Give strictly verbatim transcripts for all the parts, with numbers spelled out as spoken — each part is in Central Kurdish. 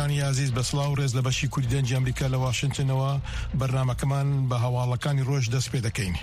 گوێگرانی عزیز بە سڵاو و ڕێز لە بەشی کوردی دەنجی ئەمریکا لە واشنتنەوە بەرنامەکەمان بە هەواڵەکانی ڕۆژ دەست پێ دەکەین.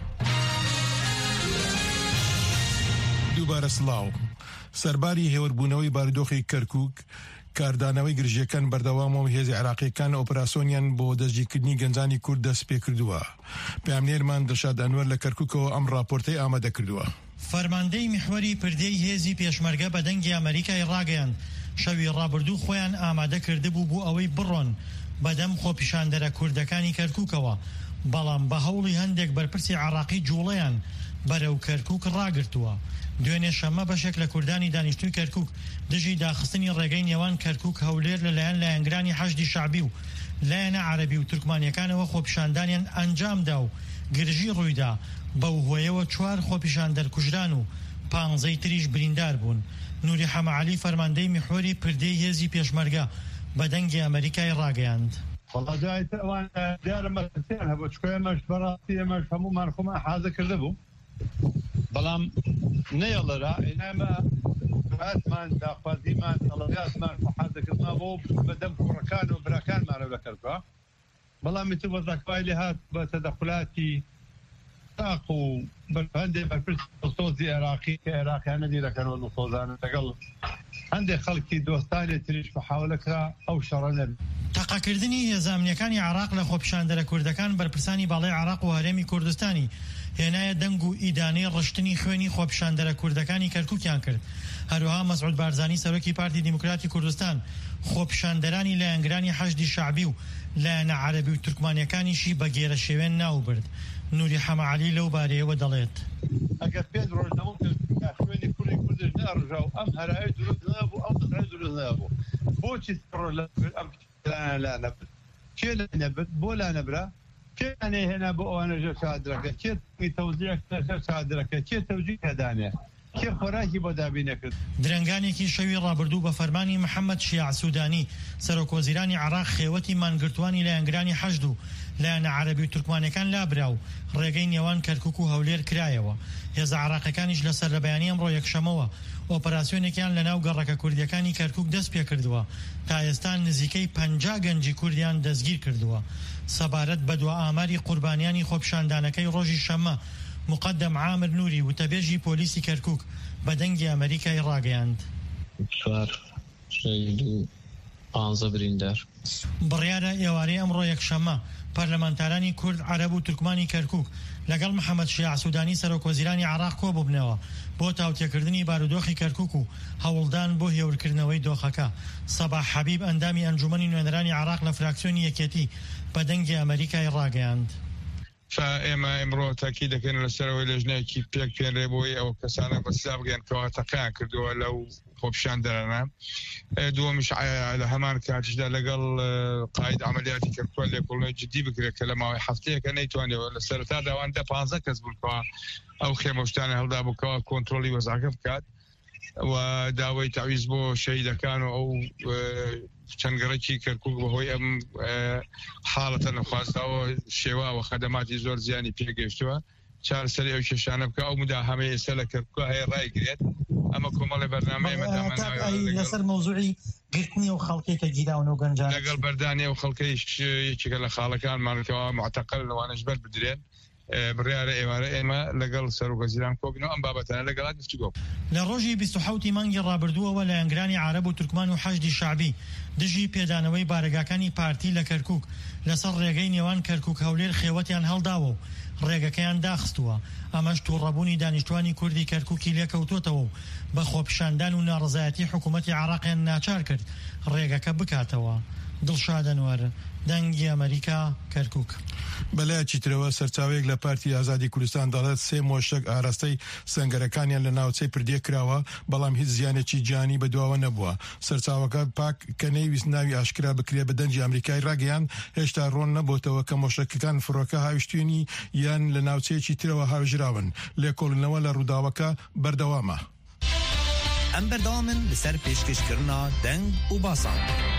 دووبارە سڵاو. سەرباری هێوەربوونەوەی بارودۆخی کەرکووک، کاردانەوەی گرژیەکان بەردەوامەوە هێزی عێراقیەکان ئۆپراسۆنیان بۆ دەستگیرکردنی گەنجانی کورد دەست پێ کردووە. پامنێرمان دڵشاد ئەنوەر لە کەرکووکەوە ئەم راپۆرتەی ئامادە کردووە. فەرماندەی میحوەری پردەی هێزی پێشمەرگە بە دەنگی ئەمریکای ڕاگەیاند شەوی ڕابردوو خۆیان ئامادە کردبوو بۆ ئەوەی بڕۆن بەدەم خۆپیشاندەرە کوردەکانی کەرکووکەوە، بەڵام بە هەوڵی هەندێک بەرپرسی عێراقی جوڵەیان بەرەو کەرکووک ڕاگرتووە. دوێنێ شەمە بەشێک لە کوردانی دانیشتووی کەرکووک دژی داخستنی ڕێگەی نێوان کەرکووک هەولێر لەلایەن لایەنگرانی حەشدی شعبی و لایەنە عەرەبی و تورکمانیەکانەوە خۆپیشاندانیان ئەنجامدا و گرژی ڕوویدا. بەو هۆیەوە چوار خۆپیشاندەر کوژران و پانزەی تریش بریندار بوون. نوری حەمەعەلی فەرماندەی میحوەری پردەی هێزی پێشمەرگە بە دەنگی ئەمریکای ڕاگەیاند. والله جايت اوان ديار مرتين هبو شكوية مش براسية مش همو مرخومة حاجة كردبو بلام نيلا را انما دعات مان داخوازي مان طلبيات مان حاجة كردنا بو بدم كركان وبراكان ما ربا كردوا بلام يتبو ذاكواي هات بتدخلاتي تاقو بهندي برفرس صوزي عراقي عراقي انا دي لكن والصوزان تقل عندي خلقي دوستاني تريش محاولة او شرنا تاقاکردنی هێزامنیەکانی عێراق لە خۆپیشاندەرە کوردەکان بەرپرسانی باڵای عێراق و هەرێمی کوردستانی هێنایە دەنگ و ئیدانەی ڕشتنی خوێنی خۆپیشاندەرە کوردەکانی کەرکووکیان کرد. هەروەها مەسعود بارزانی سەرۆکی پارتی دیموکراتی کوردستان خۆپیشاندەرانی لایەنگرانی حەشدی شعبی و لایەنە عەرەبی و تورکمانیەکانیشی بە گێرە شێوێن ناوبرد. نوری حەمەعەلی لەو بارەیەوە دەڵێت ئەگەر پێ ڕۆژنەوە خوێنی کوردی کوردش نەڕژا و ئەم هەرای دروست نەبوو ئەو دەقای دروست نەبوو بۆچی ئەم لا نبت كي لا نبت بولا نبرة كي أنا هنا بأنا جو صادرك كي توزيع صادرك كي توزيع هدانة كي خوراكي بدابينك. درنگانێکی شەوی ڕابردوو بە فەرمانی محەممەد شیع سوودانی سەرۆک وەزیرانی عێراق خێوەتی مانگرتوانی لایەنگرانی حەشد و لایەنە عەرەبی و تورکمانیەکان لابرا و ڕێگەی نێوان کەرکووک و هەولێر کرایەوە. هێزە عێراقیەکانیش لەسەر لە بەیانی ئەمڕۆ یەکشەمەوە ئۆپەراسیۆنێکیان لەناو گەڕەکە کوردیەکانی کەرکووک دەست پێ کردووە. تا ئێستا نزیکەی پەنجا گەنجی کوردیان دەستگیر کردووە. سەبارەت بە دوا ئاماری قوربانیانی خۆپیشاندانەکەی ڕۆژی شەمە مقدم عامر نوری وتەبێژی پۆلیسی کەرکووک بە دەنگی ئەمریکای ڕاگەیاند. چوار شەهید و پانزە بریندار. بڕیارە ئێوارەی ئەمڕۆ یەکشەمە پەرلەمانتارانی کورد عەرەب و تورکمانی کەرکووک لەگەڵ محەممەد شیع سوودانی سەرۆک وەزیرانی عێراق کۆ بووبنەوە بۆ تاوتێکردنی بارودۆخی کەرکووک و هەوڵدان بۆ هێورکردنەوەی دۆخەکە. سەباح حەبیب ئەندامی ئەنجومەنی نوێنەرانی عێراق لە فراکسیۆنی یەکێتی بە دەنگی ئەمریکای ڕاگەیاند. ئێمە ئەمڕۆ تاکی دەکەن لەسەرەوەی لەژنەیەکی پێک پێنرێ بۆی ئەو کەسانە بەسلا بگەن کەوا تەقیان کردووە لەو خۆپیشاندەرانە. دووەمیش لە هەمان کاتیشدا لەگەڵ قاید عملیاتی کەرکووک لێکۆڵینەوەی جدی بکرێت کە لە ماوەی هەفتەیەکە نەیتوانێەوە لە سەرەتا داواندا پانزە کەس بوونکەوە ئەو خێمەشتانە هەڵدا بووکەوە کۆنتترۆلی وەزاکە بکات و داوای تاویز بۆ شەهیدەکان و ئەو چەندگەڕێکی کەرکووک بەهۆی ئەم حاڵەتە نەخواستەوە شێواوە خەدەماتی زۆر زیانی پێگەشتووە چارەسەری ئەو کێشانە بکە. ئەو مداهەمەی ئێستا لە کەرکووک هەیە ڕایگرێت. ئەمە کۆمەڵی بەرنامەی لەسەر مەوزوعی گرتنی و خەڵکێکە گیراون و گەنجان لەگەڵ بەردانی و خەڵکەی یەکێکە لە خاڵەکانمانەوە معتەقل لەوانەش بەر بدرێن. بڕیارە ئێوارە ئێمە لەگەڵ سەرۆک وەزیران کۆبینەوە ئەم بابەتانە لەگەڵا گفتوگۆ. لە ڕۆژی بیست و حەوتی مانگی ڕابردووەوە لایەنگرانی عەرەب و تورکمان و حەشدی شعبی دژی پێدانەوەی بارگاکانی پارتی لە کەرکووک لەسەر ڕێگەی نێوان کەرکووک هەولێر خێوەتیان هەڵداوە و ڕێگەکەیان داخستووە. ئەمەش تووڕەبوونی دانیشتوانی کوردی کەرکووکی لێکەوتوتەوە و بە خۆپیشاندان و ناڕزایەتی حکوومەتی عێراقیان ناچار کرد ڕێگەکە بکاتەوە. دڵشاد ئەنوەر دەنگی ئەمریکا کەرکووک. بەلایەکی ترەوە سەرچاوەیەک لە پارتی ئازادی کوردستان دەڵێت سێ مۆشک ئاراستەی سەنگەرەکانیان لە ناوچەی پردێ کراوە بەڵام هیچ زیانێکی جانی بەدواوە نەبووە. سەرچاوەکە پاک کە نەیویست ناوی ئاشکرا بکرێ بە دەنجی ئەمریکای ڕاگەیان هێشتا ڕۆن نەبووتەوە کە مۆشکەکان فڕۆکە هاویشتوێنی یان لە ناوچەیەکی ترەوە هاوژراون. لێکۆڵینەوە لە ڕووداوەکە بەردەوامە. ئەم بەردەوامن لەسەر پێشکەشکردنا دەنگ و باسان.